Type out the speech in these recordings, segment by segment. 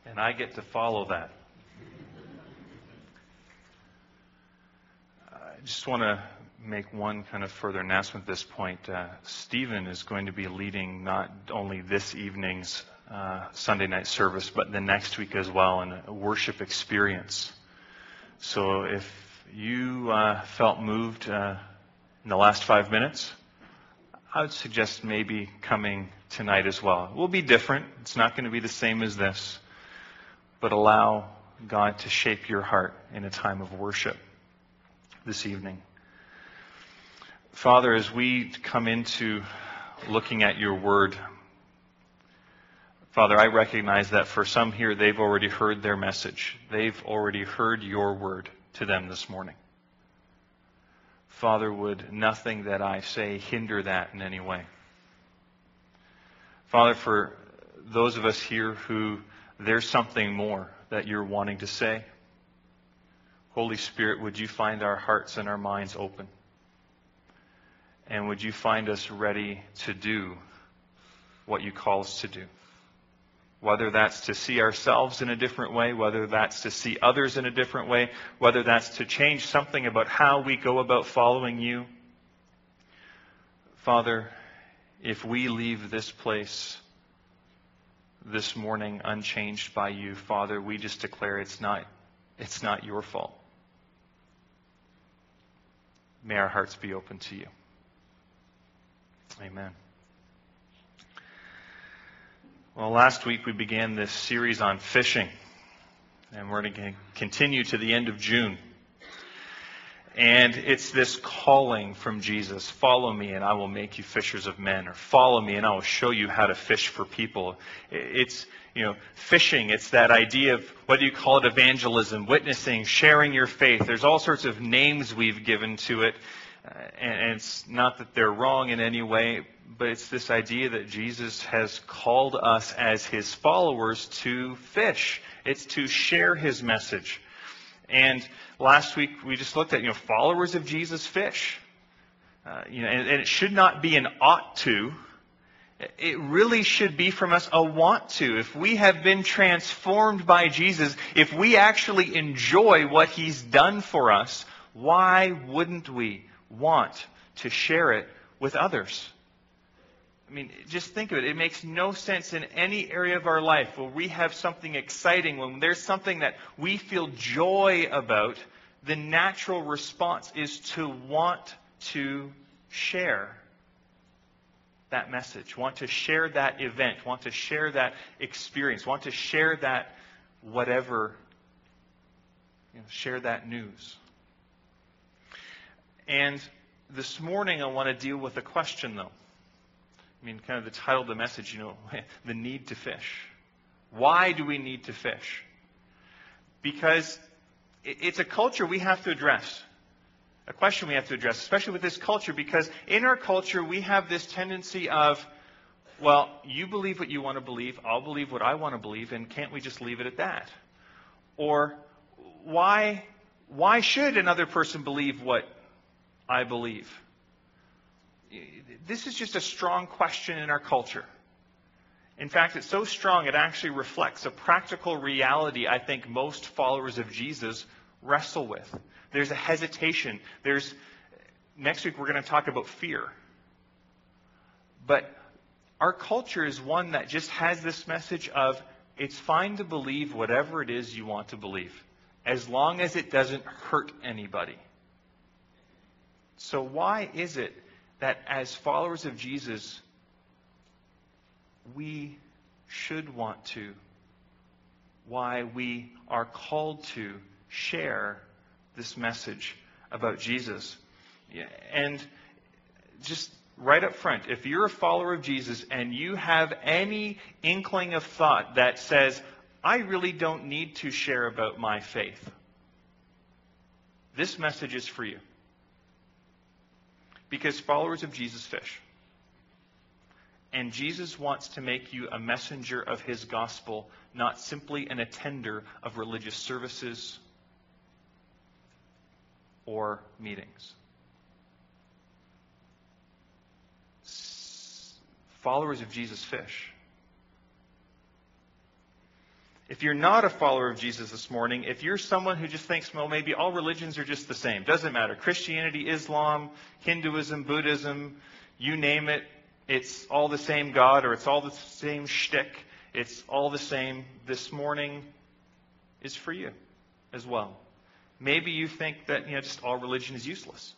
and I get to follow that. I just want to make one kind of further announcement at this point. Stephen is going to be leading not only this evening's Sunday night service, but the next week as well, in a worship experience. So if you felt moved in the last 5 minutes, I would suggest maybe coming tonight as well. It will be different. It's not going to be the same as this, but allow God to shape your heart in a time of worship this evening. Father, as we come into looking at your word, Father, I recognize that for some here, they've already heard their message. They've already heard your word to them this morning. Father, would nothing that I say hinder that in any way? Father, for those of us here who there's something more that you're wanting to say, Holy Spirit, would you find our hearts and our minds open? And would you find us ready to do what you call us to do? Whether that's to see ourselves in a different way, whether that's to see others in a different way, whether that's to change something about how we go about following you. Father, if we leave this place this morning unchanged by you, Father, we just declare it's not your fault. May our hearts be open to you. Amen. Well, last week we began this series on fishing, and we're going to continue to the end of June. And it's this calling from Jesus, follow me and I will make you fishers of men, or follow me and I will show you how to fish for people. It's, fishing, it's that idea of, whether you call it evangelism, witnessing, sharing your faith. There's all sorts of names we've given to it. And it's not that they're wrong in any way, but it's this idea that Jesus has called us as his followers to fish. It's to share his message. And last week we just looked at, followers of Jesus fish. And it should not be an ought to. It really should be from us a want to. If we have been transformed by Jesus, if we actually enjoy what he's done for us, why wouldn't we want to share it with others? I mean, just think of it. It makes no sense in any area of our life where we have something exciting, when there's something that we feel joy about, the natural response is to want to share that message, want to share that event, want to share that experience, want to share that whatever, share that news. And this morning I want to deal with a question, though. Kind of the title of the message, the need to fish. Why do we need to fish? Because it's a culture we have to address. A question we have to address, especially with this culture, because in our culture we have this tendency of, well, you believe what you want to believe, I'll believe what I want to believe, and can't we just leave it at that? Or why should another person believe what I believe? This is just a strong question in our culture. In fact, it's so strong it actually reflects a practical reality I think most followers of Jesus wrestle with. There's a hesitation. Next week we're going to talk about fear. But our culture is one that just has this message of, it's fine to believe whatever it is you want to believe, as long as it doesn't hurt anybody. So why is it that as followers of Jesus, we should want to, why we are called to share this message about Jesus? And just right up front, if you're a follower of Jesus and you have any inkling of thought that says, I really don't need to share about my faith, this message is for you. Because followers of Jesus fish. And Jesus wants to make you a messenger of his gospel, not simply an attender of religious services or meetings. Followers of Jesus fish. If you're not a follower of Jesus this morning, if you're someone who just thinks, well, maybe all religions are just the same, doesn't matter. Christianity, Islam, Hinduism, Buddhism, you name it, it's all the same God, or it's all the same shtick, it's all the same. This morning is for you as well. Maybe you think that just all religion is useless.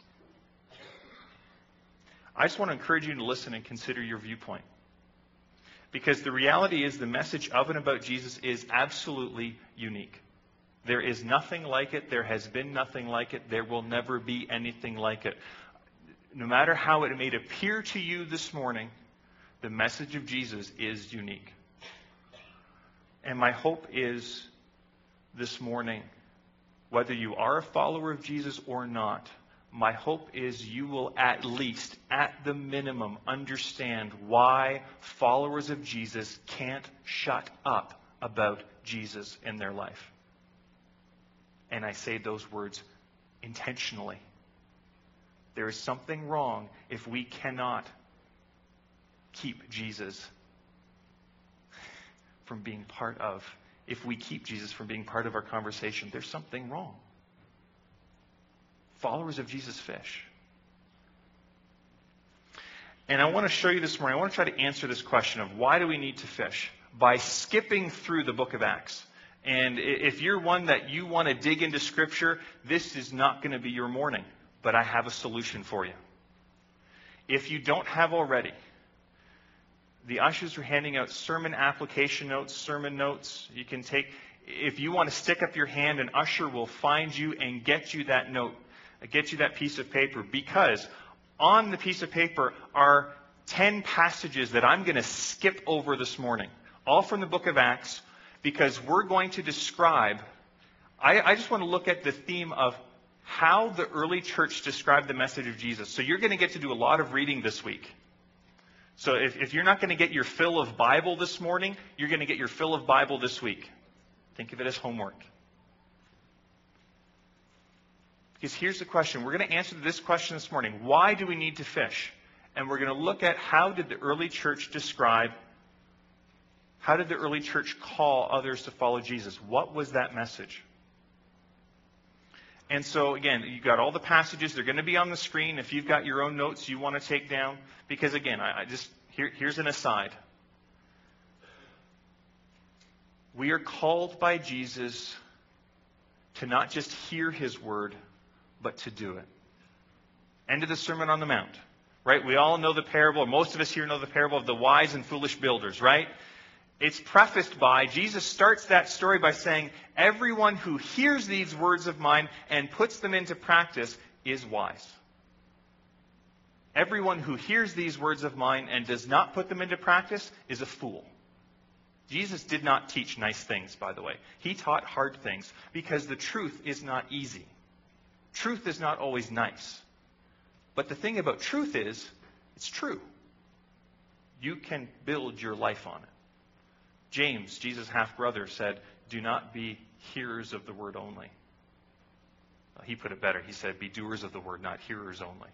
I just want to encourage you to listen and consider your viewpoint. Because the reality is the message of and about Jesus is absolutely unique. There is nothing like it. There has been nothing like it. There will never be anything like it. No matter how it may appear to you this morning, the message of Jesus is unique. And my hope is this morning, whether you are a follower of Jesus or not, my hope is you will at least, at the minimum, understand why followers of Jesus can't shut up about Jesus in their life. And I say those words intentionally. There is something wrong if we cannot keep Jesus from being part of, if we keep Jesus from being part of our conversation. There's something wrong. Followers of Jesus fish. And I want to show you this morning, I want to try to answer this question of why do we need to fish? By skipping through the book of Acts. And if you're one that you want to dig into Scripture, this is not going to be your morning. But I have a solution for you. If you don't have already, the ushers are handing out sermon application notes, sermon notes. You can take, if you want to stick up your hand, an usher will find you and get you that note. Get you that piece of paper, because on the piece of paper are 10 passages that I'm going to skip over this morning, all from the book of Acts, because we're going to describe, I just want to look at the theme of how the early church described the message of Jesus. So you're going to get to do a lot of reading this week. So if you're not going to get your fill of Bible this morning, you're going to get your fill of Bible this week. Think of it as homework. Because here's the question. We're going to answer this question this morning. Why do we need to fish? And we're going to look at how did the early church describe, how did the early church call others to follow Jesus? What was that message? And so, again, you've got all the passages. They're going to be on the screen if you've got your own notes you want to take down. Because, again, here's an aside. We are called by Jesus to not just hear his word, but to do it. End of the Sermon on the Mount, right? We all know the parable, or most of us here know the parable of the wise and foolish builders, right? It's prefaced by, Jesus starts that story by saying, everyone who hears these words of mine and puts them into practice is wise. Everyone who hears these words of mine and does not put them into practice is a fool. Jesus did not teach nice things, by the way. He taught hard things because the truth is not easy. Truth is not always nice. But the thing about truth is, it's true. You can build your life on it. James, Jesus' half-brother, said, do not be hearers of the word only. Well, he put it better. He said, be doers of the word, not hearers only.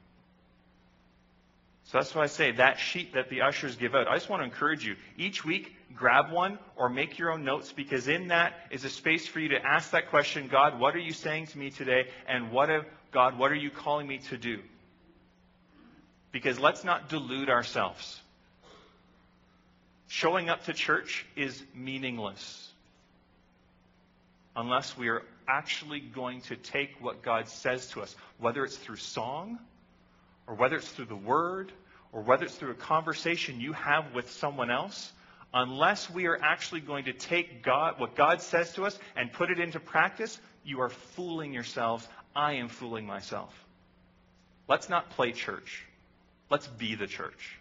So that's why I say that sheet that the ushers give out, I just want to encourage you. Each week, grab one or make your own notes, because in that is a space for you to ask that question, God, what are you saying to me today? And God, what are you calling me to do? Because let's not delude ourselves. Showing up to church is meaningless unless we are actually going to take what God says to us, whether it's through song, or whether it's through the word, or whether it's through a conversation you have with someone else. Unless we are actually going to take what God says to us and put it into practice, you are fooling yourselves. I am fooling myself. Let's not play church. Let's be the church.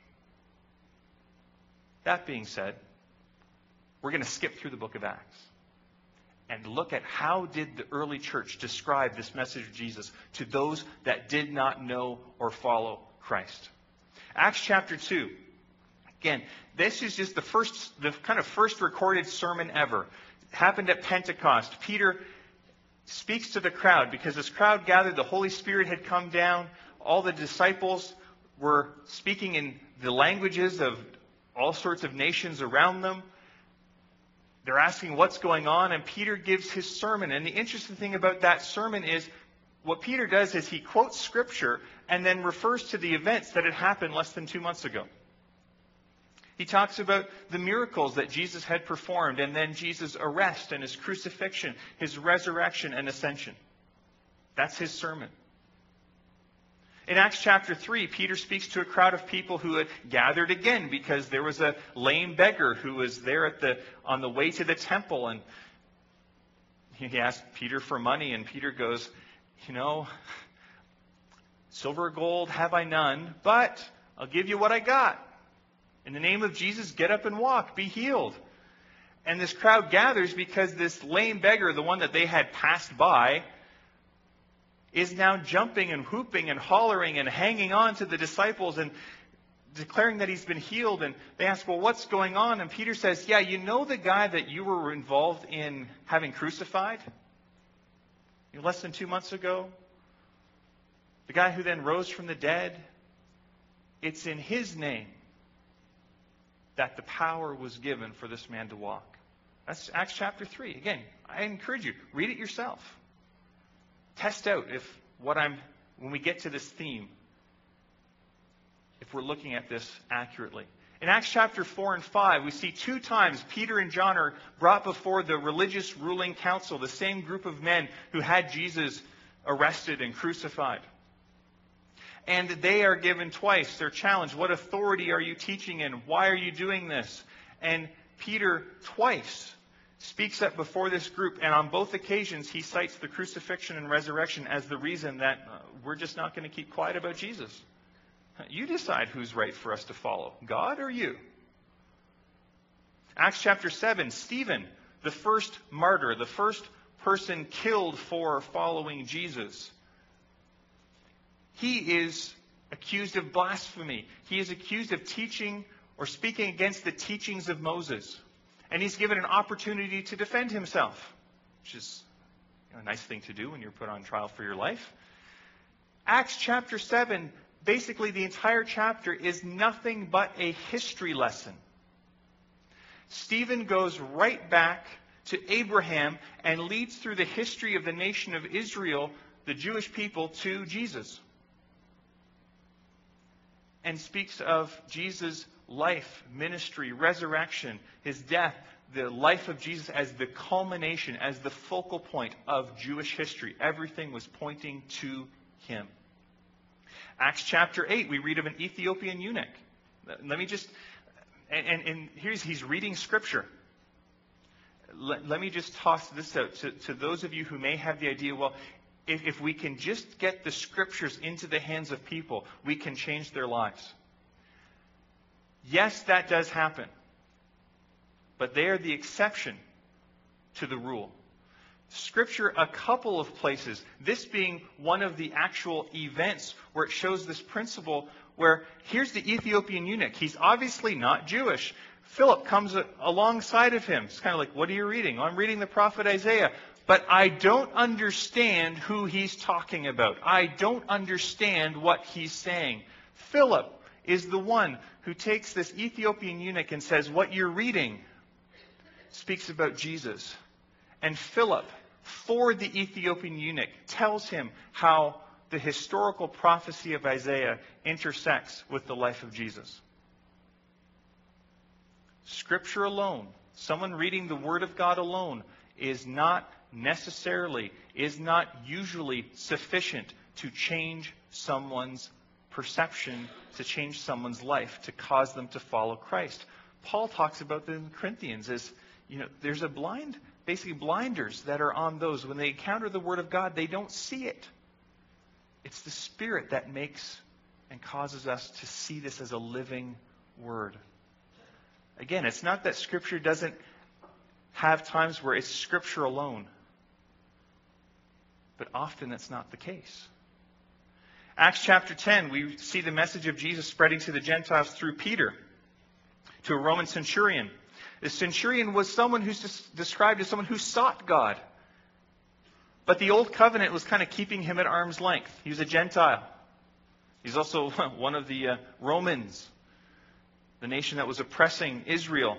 That being said, we're going to skip through the book of Acts and look at how did the early church describe this message of Jesus to those that did not know or follow Christ. Acts chapter 2. Again, this is just the kind of first recorded sermon ever. It happened at Pentecost. Peter speaks to the crowd because this crowd gathered, the Holy Spirit had come down, all the disciples were speaking in the languages of all sorts of nations around them. they're asking what's going on, and Peter gives his sermon. And the interesting thing about that sermon is what Peter does is he quotes Scripture and then refers to the events that had happened less than 2 months ago. He talks about the miracles that Jesus had performed, and then Jesus' arrest and his crucifixion, his resurrection and ascension. That's his sermon. In Acts chapter 3, Peter speaks to a crowd of people who had gathered again because there was a lame beggar who was there on the way to the temple. And he asked Peter for money, and Peter goes, silver or gold have I none, but I'll give you what I got. In the name of Jesus, get up and walk, be healed. And this crowd gathers because this lame beggar, the one that they had passed by, is now jumping and whooping and hollering and hanging on to the disciples and declaring that he's been healed. And they ask, well, what's going on? And Peter says, yeah, you know the guy that you were involved in having crucified? Less than 2 months ago? The guy who then rose from the dead? It's in his name that the power was given for this man to walk. That's Acts chapter 3. Again, I encourage you, read it yourself. Test out when we get to this theme, if we're looking at this accurately. In Acts chapter 4 and 5, we see 2 times Peter and John are brought before the religious ruling council, the same group of men who had Jesus arrested and crucified. And they are given twice. They're challenged. What authority are you teaching in? Why are you doing this? And Peter twice speaks up before this group. And on both occasions, he cites the crucifixion and resurrection as the reason that we're just not going to keep quiet about Jesus. You decide who's right for us to follow, God or you. Acts chapter 7, Stephen, the first martyr, the first person killed for following Jesus. He is accused of blasphemy. He is accused of teaching or speaking against the teachings of Moses. And he's given an opportunity to defend himself, which is a nice thing to do when you're put on trial for your life. Acts chapter 7, basically the entire chapter is nothing but a history lesson. Stephen goes right back to Abraham and leads through the history of the nation of Israel, the Jewish people, to Jesus. And speaks of Jesus' life, ministry, resurrection, his death, the life of Jesus as the culmination, as the focal point of Jewish history. Everything was pointing to him. Acts chapter 8, we read of an Ethiopian eunuch. Let me just, and he's reading Scripture. Let me just toss this out to those of you who may have the idea, well, if we can just get the Scriptures into the hands of people, we can change their lives. Yes, that does happen. But they are the exception to the rule. Scripture, a couple of places, this being one of the actual events where it shows this principle where here's the Ethiopian eunuch. He's obviously not Jewish. Philip comes alongside of him. It's kind of like, what are you reading? Well, I'm reading the prophet Isaiah. But I don't understand who he's talking about. I don't understand what he's saying. Philip is the one who takes this Ethiopian eunuch and says, what you're reading speaks about Jesus. And Philip, for the Ethiopian eunuch, tells him how the historical prophecy of Isaiah intersects with the life of Jesus. Scripture alone, someone reading the Word of God alone, is not usually sufficient to change someone's perception, to change someone's life, to cause them to follow Christ. Paul talks about this in Corinthians as, there's basically blinders that are on those. When they encounter the Word of God, they don't see it. It's the Spirit that makes and causes us to see this as a living Word. Again, it's not that Scripture doesn't have times where it's Scripture alone. But often that's not the case. Acts chapter 10, we see the message of Jesus spreading to the Gentiles through Peter, to a Roman centurion. The centurion was someone who's described as someone who sought God. But the old covenant was kind of keeping him at arm's length. He was a Gentile. He's also one of the Romans, the nation that was oppressing Israel.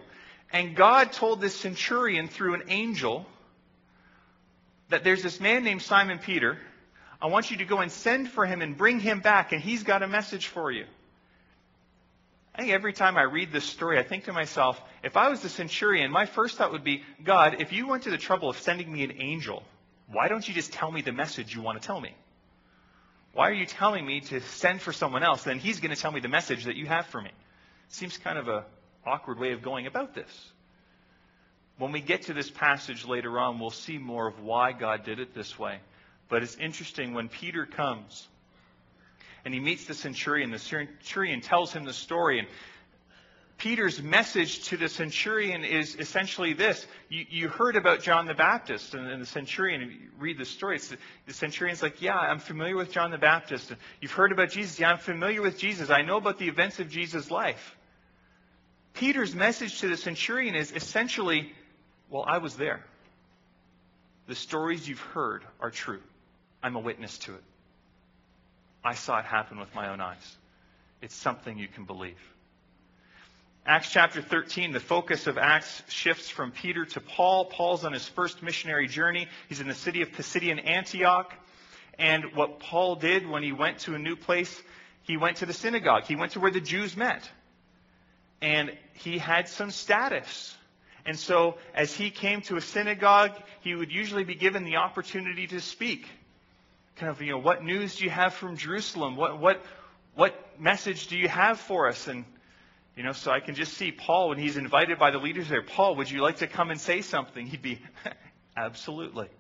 And God told this centurion through an angel that there's this man named Simon Peter. I want you to go and send for him and bring him back, and he's got a message for you. I think every time I read this story, I think to myself, if I was the centurion, my first thought would be, God, if you went to the trouble of sending me an angel, why don't you just tell me the message you want to tell me? Why are you telling me to send for someone else? Then he's going to tell me the message that you have for me. Seems kind of an awkward way of going about this. When we get to this passage later on, we'll see more of why God did it this way. But it's interesting, when Peter comes and he meets the centurion tells him the story. And Peter's message to the centurion is essentially this. You heard about John the Baptist, and the centurion, if you read the story, the centurion's like, yeah, I'm familiar with John the Baptist. You've heard about Jesus? Yeah, I'm familiar with Jesus. I know about the events of Jesus' life. Peter's message to the centurion is essentially, well, I was there. The stories you've heard are true. I'm a witness to it. I saw it happen with my own eyes. It's something you can believe. Acts chapter 13, the focus of Acts shifts from Peter to Paul. Paul's on his first missionary journey. He's in the city of Pisidian Antioch. And what Paul did when he went to a new place, he went to the synagogue. He went to where the Jews met. And he had some status. And so as he came to a synagogue, he would usually be given the opportunity to speak. Kind of, what news do you have from Jerusalem? What message do you have for us? And, so I can just see Paul, when he's invited by the leaders there, Paul, would you like to come and say something? He'd be, absolutely.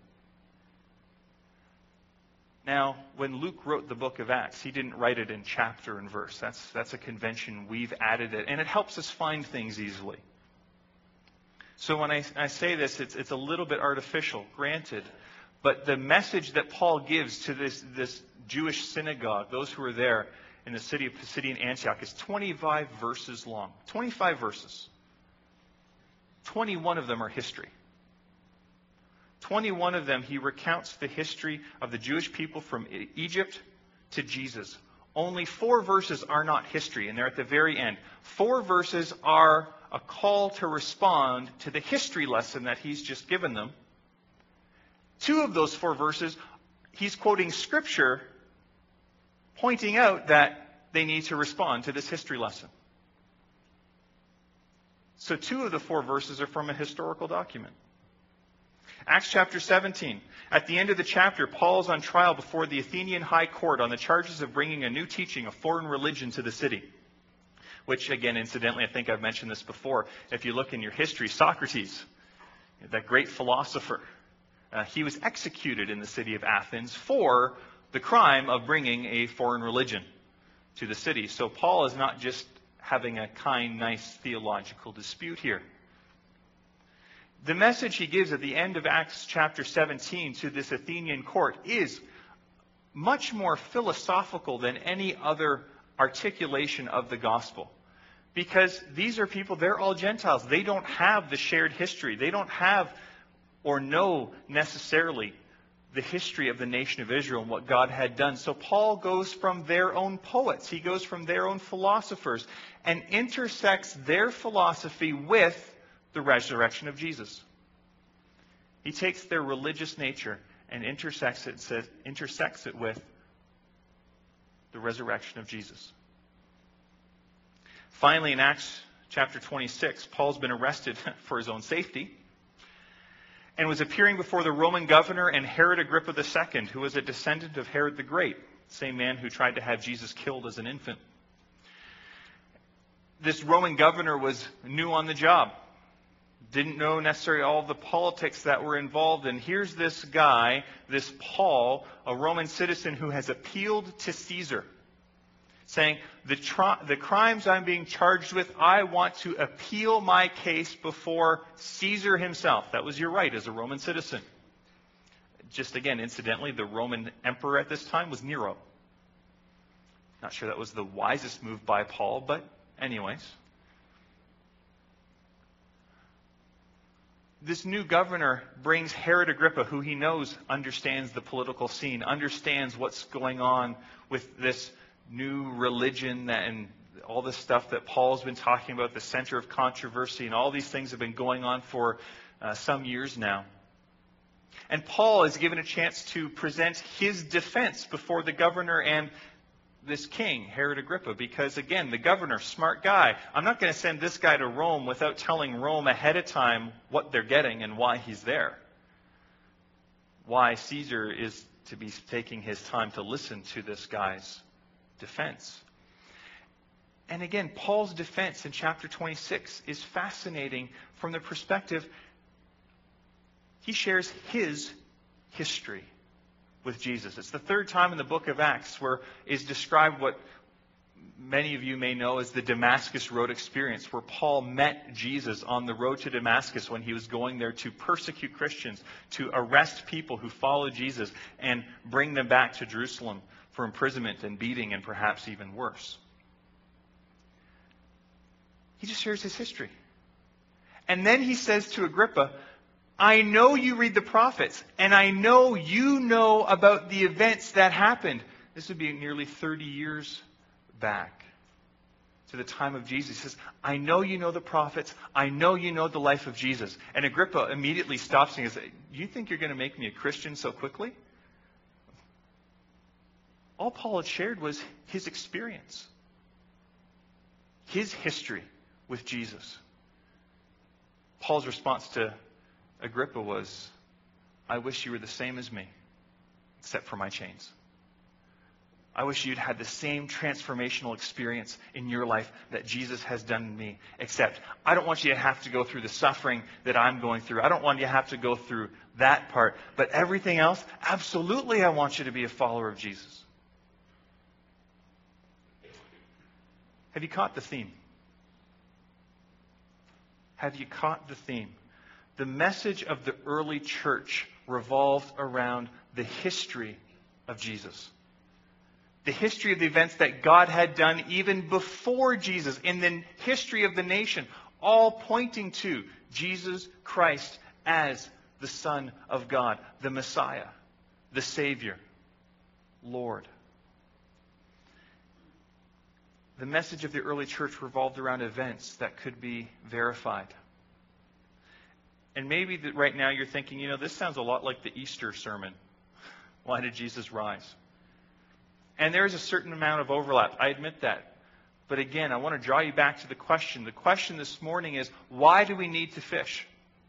Now, when Luke wrote the book of Acts, he didn't write it in chapter and verse. That's a convention. We've added it, and it helps us find things easily. So when I say this, it's a little bit artificial, granted. But the message that Paul gives to this Jewish synagogue, those who are there in the city of Pisidian Antioch, is 25 verses long. 25 verses. 21 of them are history. 21 of them, he recounts the history of the Jewish people from Egypt to Jesus. Only 4 verses are not history, and they're at the very end. 4 verses are a call to respond to the history lesson that he's just given them. 2 of those 4 verses, he's quoting Scripture, pointing out that they need to respond to this history lesson. So 2 of the 4 verses are from a historical document. Acts chapter 17. At the end of the chapter, Paul's on trial before the Athenian High Court on the charges of bringing a new teaching, a foreign religion, to the city. Which, again, incidentally, I think I've mentioned this before. If you look in your history, Socrates, that great philosopher, he was executed in the city of Athens for the crime of bringing a foreign religion to the city. So Paul is not just having a kind, nice theological dispute here. The message he gives at the end of Acts chapter 17 to this Athenian court is much more philosophical than any other articulation of the gospel. Because these are people, they're all Gentiles. They don't have the shared history. They don't have or know necessarily the history of the nation of Israel and what God had done. So Paul goes from their own poets. He goes from their own philosophers and intersects their philosophy with the resurrection of Jesus. He takes their religious nature and intersects it with the resurrection of Jesus. Finally, in Acts chapter 26, Paul's been arrested for his own safety and was appearing before the Roman governor and Herod Agrippa II, who was a descendant of Herod the Great, same man who tried to have Jesus killed as an infant. This Roman governor was new on the job. Didn't know necessarily all the politics that were involved. And here's this guy, this Paul, a Roman citizen who has appealed to Caesar, saying, the crimes I'm being charged with, I want to appeal my case before Caesar himself. That was your right as a Roman citizen. Just again, incidentally, the Roman emperor at this time was Nero. Not sure that was the wisest move by Paul, but anyways. This new governor brings Herod Agrippa, who he knows understands the political scene, understands what's going on with this new religion and all this stuff that Paul's been talking about, the center of controversy, and all these things have been going on for some years now. And Paul is given a chance to present his defense before the governor and this king, Herod Agrippa, because again, the governor, smart guy. I'm not going to send this guy to Rome without telling Rome ahead of time what they're getting and why he's there. Why Caesar is to be taking his time to listen to this guy's defense. And again, Paul's defense in chapter 26 is fascinating from the perspective he shares his history with Jesus. It's the third time in the book of Acts where is described what many of you may know as the Damascus Road experience, where Paul met Jesus on the road to Damascus when he was going there to persecute Christians, to arrest people who followed Jesus and bring them back to Jerusalem for imprisonment and beating and perhaps even worse. He just shares his history. And then he says to Agrippa, I know you read the prophets, and I know you know about the events that happened. This would be nearly 30 years back to the time of Jesus. He says, I know you know the prophets. I know you know the life of Jesus. And Agrippa immediately stops and says, you think you're going to make me a Christian so quickly? All Paul had shared was his experience, his history with Jesus. Paul's response to Agrippa was, I wish you were the same as me, except for my chains. I wish you'd had the same transformational experience in your life that Jesus has done in me, except I don't want you to have to go through the suffering that I'm going through. I don't want you to have to go through that part. But everything else, absolutely I want you to be a follower of Jesus. Have you caught the theme? Have you caught the theme? The message of the early church revolved around the history of Jesus. The history of the events that God had done even before Jesus in the history of the nation, all pointing to Jesus Christ as the Son of God, the Messiah, the Savior, Lord. The message of the early church revolved around events that could be verified. And maybe right now you're thinking, this sounds a lot like the Easter sermon. Why did Jesus rise? And there is a certain amount of overlap. I admit that. But again, I want to draw you back to the question. The question this morning is, why do we need to fish?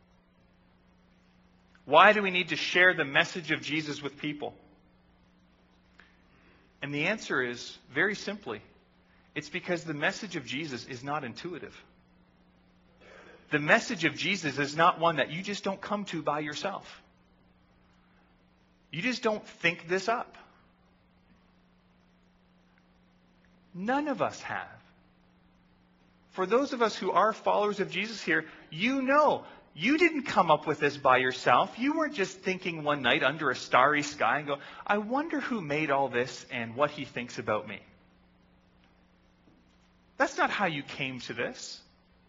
Why do we need to share the message of Jesus with people? And the answer is, very simply, it's because the message of Jesus is not intuitive. The message of Jesus is not one that you just don't come to by yourself. You just don't think this up. None of us have. For those of us who are followers of Jesus here, you know, you didn't come up with this by yourself. You weren't just thinking one night under a starry sky and go, I wonder who made all this and what he thinks about me. That's not how you came to this.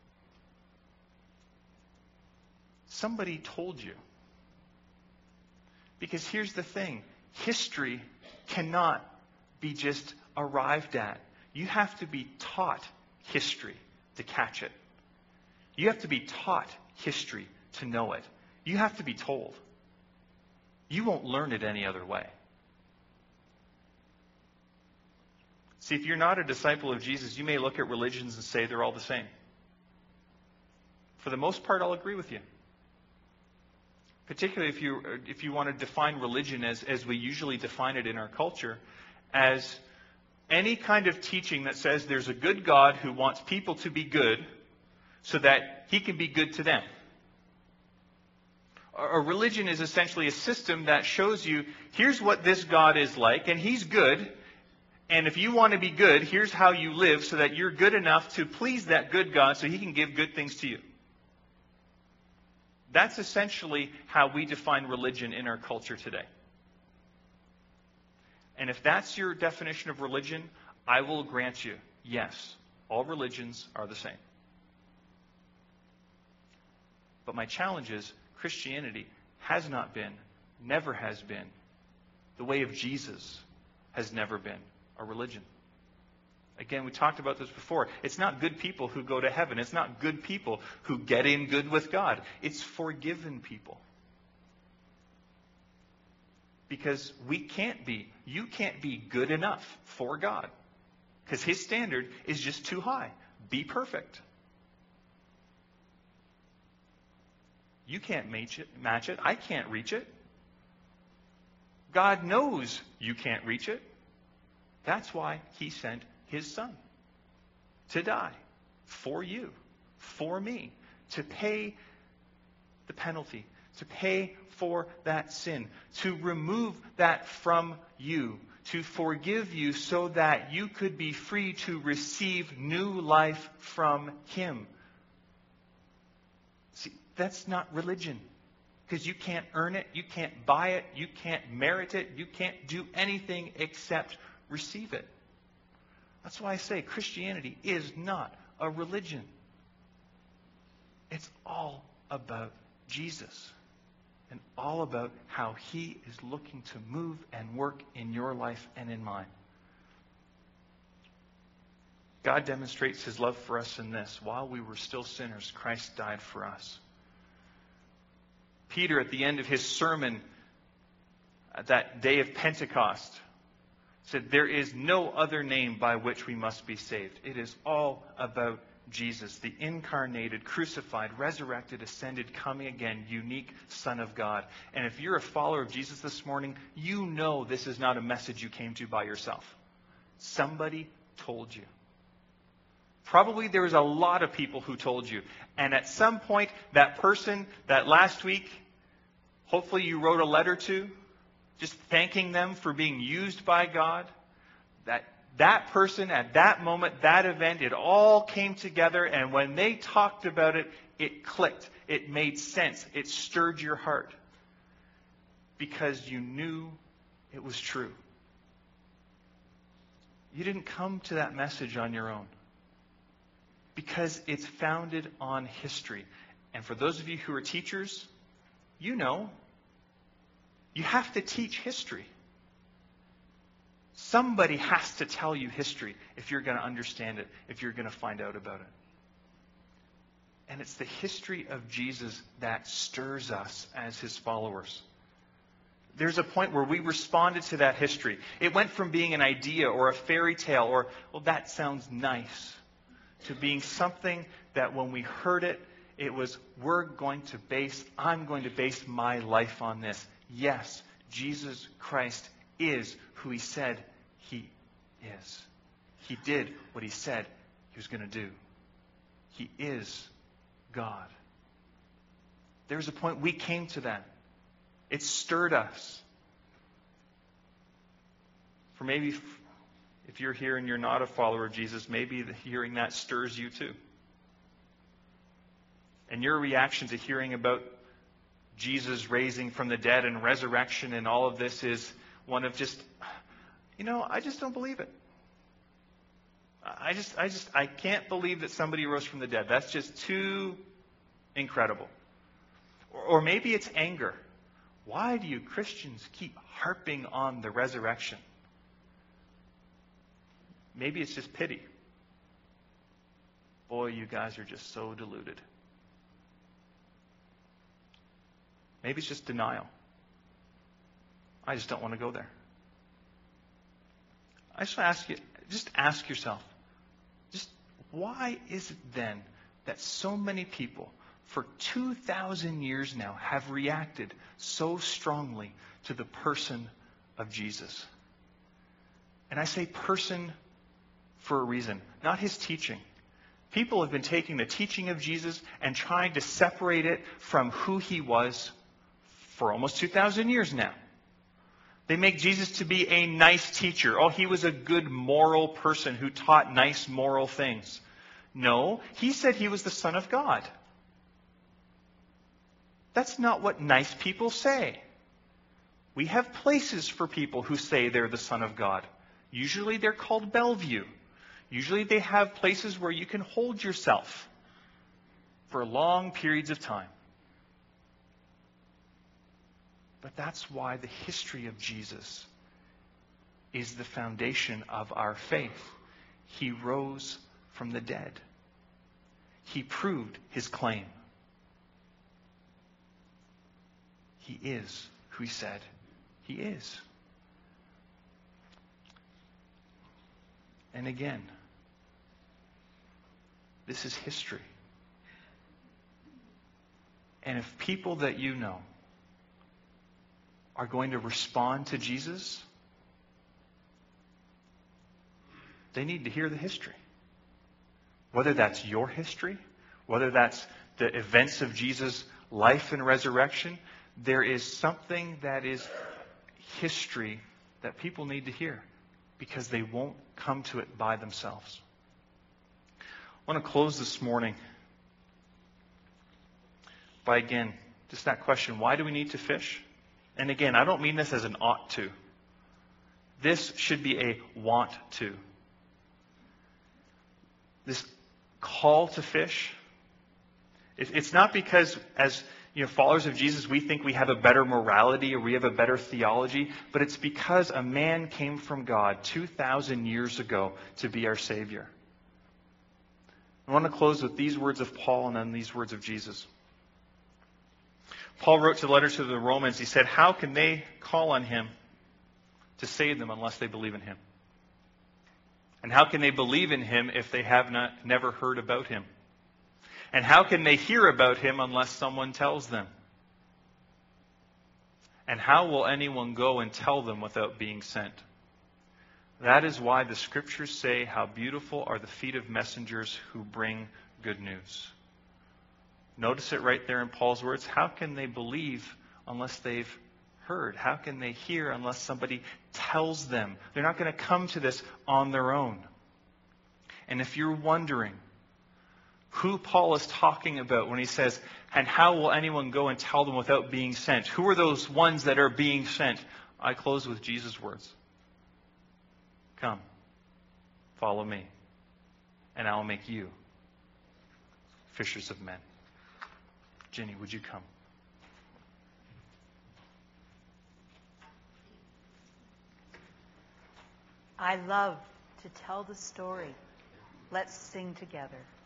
Somebody told you. Because here's the thing. History cannot be just arrived at. You have to be taught history to catch it. You have to be taught history to know it. You have to be told. You won't learn it any other way. See, if you're not a disciple of Jesus, you may look at religions and say they're all the same. For the most part, I'll agree with you. Particularly if you want to define religion as we usually define it in our culture, as any kind of teaching that says there's a good God who wants people to be good so that he can be good to them. A religion is essentially a system that shows you, here's what this God is like, and he's good, and if you want to be good, here's how you live so that you're good enough to please that good God so he can give good things to you. That's essentially how we define religion in our culture today. And if that's your definition of religion, I will grant you, yes, all religions are the same. But my challenge is, Christianity has not been, never has been, the way of Jesus has never been a religion. Again, we talked about this before. It's not good people who go to heaven. It's not good people who get in good with God. It's forgiven people. Because you can't be good enough for God. Because His standard is just too high. Be perfect. You can't match it. I can't reach it. God knows you can't reach it. That's why He sent His Son to die for you, for me, to pay the penalty, to pay for that sin, to remove that from you, to forgive you so that you could be free to receive new life from Him. See, that's not religion. Because you can't earn it, you can't buy it, you can't merit it, you can't do anything except receive it. That's why I say Christianity is not a religion. It's all about Jesus. And all about how He is looking to move and work in your life and in mine. God demonstrates His love for us in this. While we were still sinners, Christ died for us. Peter, at the end of his sermon at that day of Pentecost, said, "There is no other name by which we must be saved." It is all about Jesus, the incarnated, crucified, resurrected, ascended, coming again, unique Son of God. And if you're a follower of Jesus this morning, you know this is not a message you came to by yourself. Somebody told you. Probably there was a lot of people who told you. And at some point, that person that last week, hopefully you wrote a letter to, just thanking them for being used by God, that person at that moment, that event, it all came together, and when they talked about it, it clicked. It made sense. It stirred your heart because you knew it was true. You didn't come to that message on your own because it's founded on history. And for those of you who are teachers, you know, you have to teach history. Somebody has to tell you history if you're going to understand it, if you're going to find out about it. And it's the history of Jesus that stirs us as His followers. There's a point where we responded to that history. It went from being an idea or a fairy tale or, well, that sounds nice, to being something that when we heard it, it was, I'm going to base my life on this. Yes, Jesus Christ is who He said He is. He did what He said He was going to do. He is God. There's a point we came to that. It stirred us. For maybe if you're here and you're not a follower of Jesus, maybe hearing that stirs you too. And your reaction to hearing about Jesus raising from the dead and resurrection and all of this is one of just, I just don't believe it. I can't believe that somebody rose from the dead. That's just too incredible. Or maybe it's anger. Why do you Christians keep harping on the resurrection? Maybe it's just pity. Boy, you guys are just so deluded. Maybe it's just denial. I just don't want to go there. I just want to ask yourself, why is it then that so many people for 2,000 years now have reacted so strongly to the person of Jesus? And I say person for a reason, not His teaching. People have been taking the teaching of Jesus and trying to separate it from who He was for almost 2,000 years now. They make Jesus to be a nice teacher. Oh, He was a good moral person who taught nice moral things. No, He said He was the Son of God. That's not what nice people say. We have places for people who say they're the Son of God. Usually they're called Bellevue. Usually they have places where you can hold yourself for long periods of time. But that's why the history of Jesus is the foundation of our faith. He rose from the dead. He proved his claim. He is who he said he is. And again, this is history. And if people that you know are going to respond to Jesus, they need to hear the history. Whether that's your history, whether that's the events of Jesus' life and resurrection, there is something that is history that people need to hear because they won't come to it by themselves. I want to close this morning by, again, just that question, why do we need to fish? And again, I don't mean this as an ought to. This should be a want to. This call to fish, it's not because as followers of Jesus we think we have a better morality or we have a better theology, but it's because a man came from God 2,000 years ago to be our Savior. I want to close with these words of Paul and then these words of Jesus. Paul wrote to the letter to the Romans, he said, how can they call on him to save them unless they believe in him? And how can they believe in him if they have never heard about him? And how can they hear about him unless someone tells them? And how will anyone go and tell them without being sent? That is why the scriptures say, how beautiful are the feet of messengers who bring good news. Notice it right there in Paul's words. How can they believe unless they've heard? How can they hear unless somebody tells them? They're not going to come to this on their own. And if you're wondering who Paul is talking about when he says, and how will anyone go and tell them without being sent? Who are those ones that are being sent? I close with Jesus' words. Come, follow me, and I will make you fishers of men. Jenny, would you come? I love to tell the story. Let's sing together.